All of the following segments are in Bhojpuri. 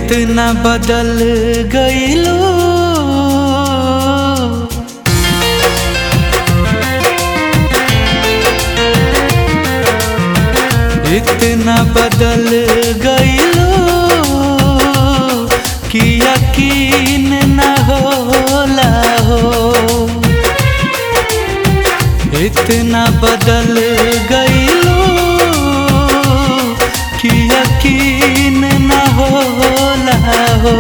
इतना बदल गईलू, इतना बदल गईलू कि यकीन न होला हो। इतना बदल गईलू कि यकीन न होला हो।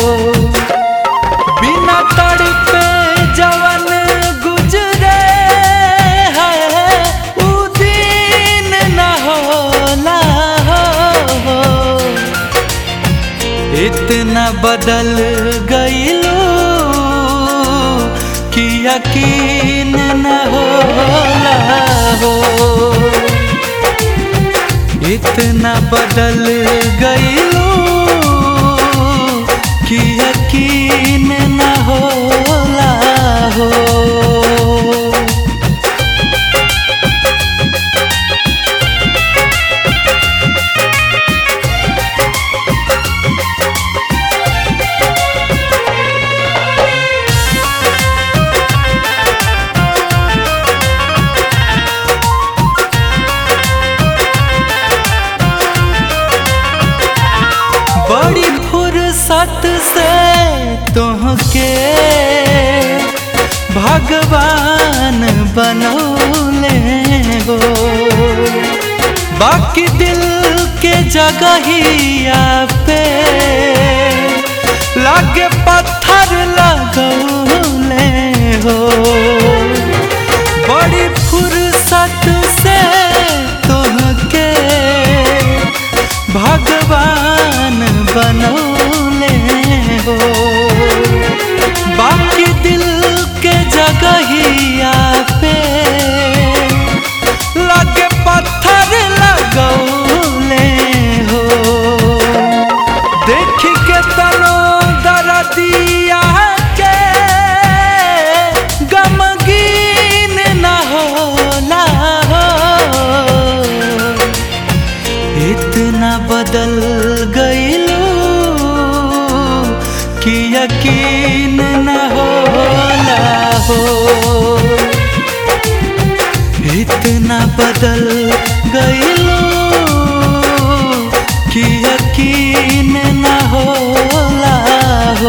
बिना तड़पे जवन गुजरे है उ दिन न होला हो। इतना बदल गईलू कि यकीन न होला हो। इतना बदल गईलू कि यकीन न होला हो। बड़ी फुर्सत से तुहके भगवान बनौले हो। बाकी दिल के जगहिया पे लागे पत्थर लगौले हो। बड़ी फुर्सत से तुहके भगवान बनौले हो। बाकी दिल के जगहिया पे लगे पत्थर लगौले हो। देख के तनो दर्दिया के गमगीन न होला हो। इतना बदल गईलू कि यकीन न होला हो। इतना बदल गईलू कि यकीन न होला हो।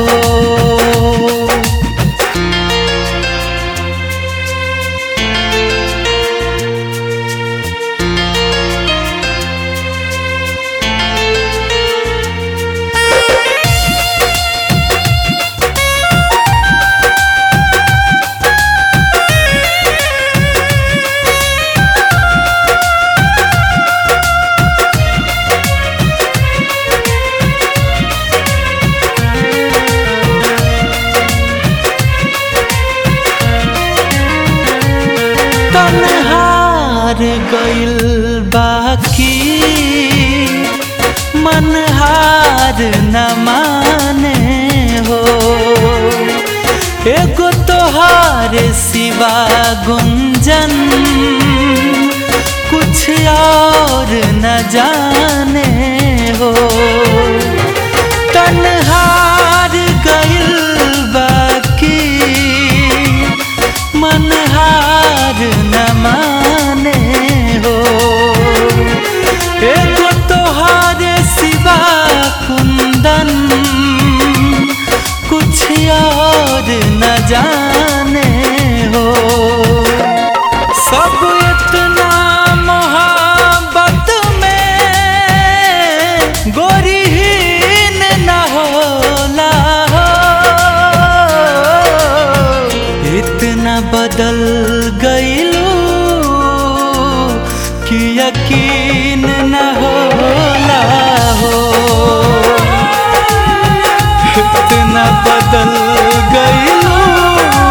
तन्हार गइल बाकी मनहार न माने हो। एगो तोहार सिवा गुंजन कुछ और न जाने हो। तन्हार गइल बाकी मनहार न माने हो। एगो तोहार सिवा कुंदन कुछ और न जाने हो। सब इतना मोहब्बत में गोरीहीन न होला हो। इतना बदल गईलू कि यकीन न होला हो। इतना बदल गईलू